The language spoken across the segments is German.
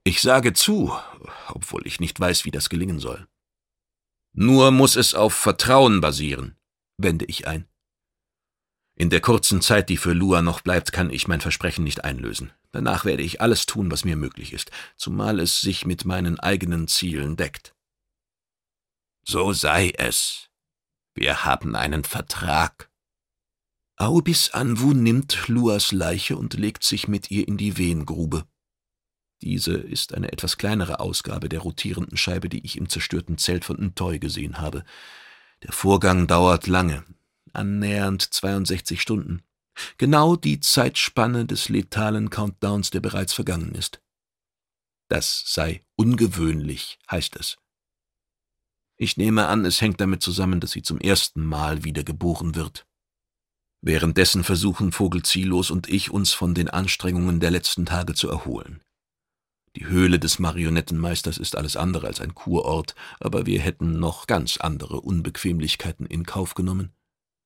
Ich sage zu, obwohl ich nicht weiß, wie das gelingen soll. Nur muss es auf Vertrauen basieren, wende ich ein. In der kurzen Zeit, die für Lua noch bleibt, kann ich mein Versprechen nicht einlösen. Danach werde ich alles tun, was mir möglich ist, zumal es sich mit meinen eigenen Zielen deckt. So sei es. Wir haben einen Vertrag. Aubis Anwu nimmt Luas Leiche und legt sich mit ihr in die Wehengrube. Diese ist eine etwas kleinere Ausgabe der rotierenden Scheibe, die ich im zerstörten Zelt von Ntoy gesehen habe. Der Vorgang dauert lange, annähernd 62 Stunden. Genau die Zeitspanne des letalen Countdowns, der bereits vergangen ist. Das sei ungewöhnlich, heißt es. Ich nehme an, es hängt damit zusammen, dass sie zum ersten Mal wieder geboren wird. Währenddessen versuchen Vogel Ziellos und ich, uns von den Anstrengungen der letzten Tage zu erholen. Die Höhle des Marionettenmeisters ist alles andere als ein Kurort, aber wir hätten noch ganz andere Unbequemlichkeiten in Kauf genommen.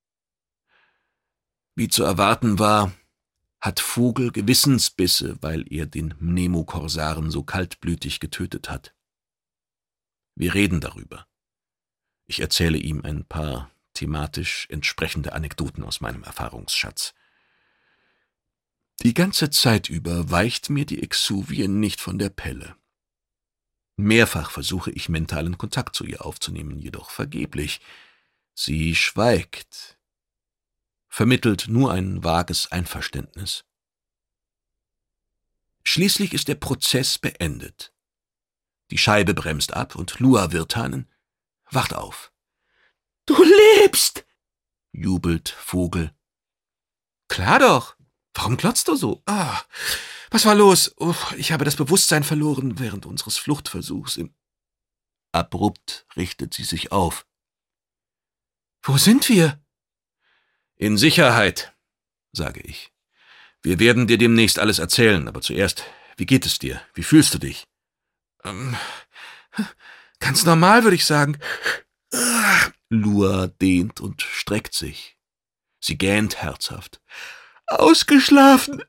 Wie zu erwarten war, hat Vogel Gewissensbisse, weil er den Mnemo-Korsaren so kaltblütig getötet hat. Wir reden darüber. Ich erzähle ihm ein paar thematisch entsprechende Anekdoten aus meinem Erfahrungsschatz. Die ganze Zeit über weicht mir die Exuvie nicht von der Pelle. Mehrfach versuche ich, mentalen Kontakt zu ihr aufzunehmen, jedoch vergeblich. Sie schweigt, vermittelt nur ein vages Einverständnis. Schließlich ist der Prozess beendet. Die Scheibe bremst ab und Lua Virtanen wacht auf. »Du lebst!« jubelt Vogel. »Klar doch. Warum glotzt du so? Was war los? Oh, ich habe das Bewusstsein verloren während unseres Fluchtversuchs.« Abrupt richtet sie sich auf. »Wo sind wir?« »In Sicherheit«, sage ich. »Wir werden dir demnächst alles erzählen, aber zuerst, wie geht es dir? Wie fühlst du dich?« »Ganz normal, würde ich sagen.« Lua dehnt und streckt sich. Sie gähnt herzhaft. »Ausgeschlafen.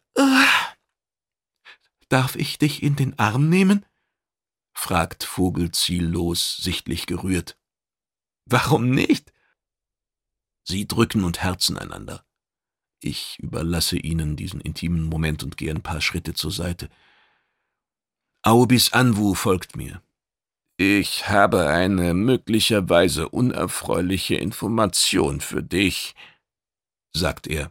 Darf ich dich in den Arm nehmen?« fragt Vogel Ziellos, sichtlich gerührt. »Warum nicht?« Sie drücken und herzen einander. Ich überlasse ihnen diesen intimen Moment und gehe ein paar Schritte zur Seite. Aubis Anwu folgt mir. »Ich habe eine möglicherweise unerfreuliche Information für dich«, sagt er.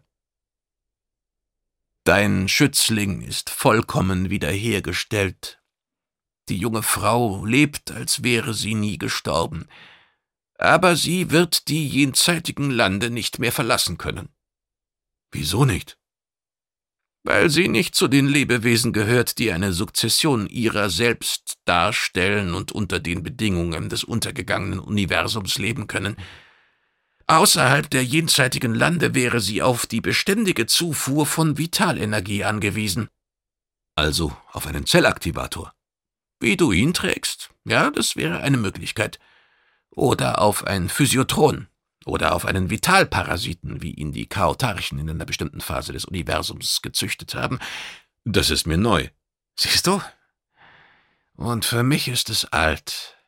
»Dein Schützling ist vollkommen wiederhergestellt. Die junge Frau lebt, als wäre sie nie gestorben. Aber sie wird die jenseitigen Lande nicht mehr verlassen können.« »Wieso nicht?« »Weil sie nicht zu den Lebewesen gehört, die eine Sukzession ihrer selbst darstellen und unter den Bedingungen des untergegangenen Universums leben können. Außerhalb der jenseitigen Lande wäre sie auf die beständige Zufuhr von Vitalenergie angewiesen.« »Also auf einen Zellaktivator?« »Wie du ihn trägst, ja, das wäre eine Möglichkeit. Oder auf ein Physiotron. Oder auf einen Vitalparasiten, wie ihn die Chaotarchen in einer bestimmten Phase des Universums gezüchtet haben.« »Das ist mir neu.« »Siehst du? Und für mich ist es alt.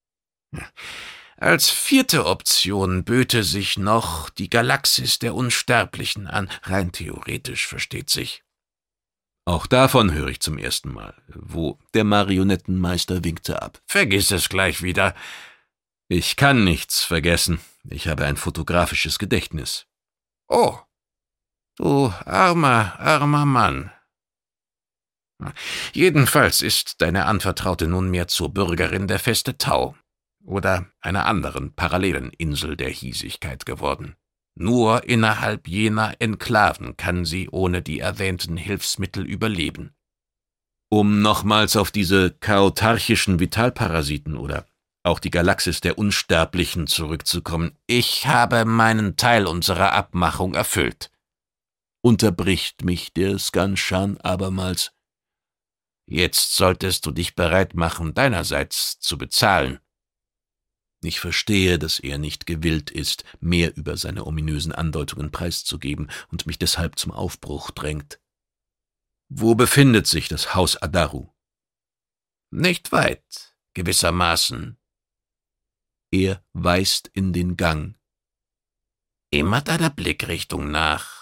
Als vierte Option böte sich noch die Galaxis der Unsterblichen an, rein theoretisch, versteht sich.« »Auch davon höre ich zum ersten Mal. Wo?« Der Marionettenmeister winkte ab. »Vergiss es gleich wieder.« »Ich kann nichts vergessen. Ich habe ein fotografisches Gedächtnis.« »Oh, du armer Mann. Jedenfalls ist deine Anvertraute nunmehr zur Bürgerin der Feste Tau oder einer anderen parallelen Insel der Hiesigkeit geworden. Nur innerhalb jener Enklaven kann sie ohne die erwähnten Hilfsmittel überleben.« Um nochmals auf diese chaotarchischen Vitalparasiten oder auch die Galaxis der Unsterblichen zurückzukommen. »Ich habe meinen Teil unserer Abmachung erfüllt«, unterbricht mich der Skanshan abermals. »Jetzt solltest du dich bereit machen, deinerseits zu bezahlen.« Ich verstehe, dass er nicht gewillt ist, mehr über seine ominösen Andeutungen preiszugeben und mich deshalb zum Aufbruch drängt. Wo befindet sich das Haus Adaru? Nicht weit, gewissermaßen. Er weist in den Gang. Immer deiner Blickrichtung nach.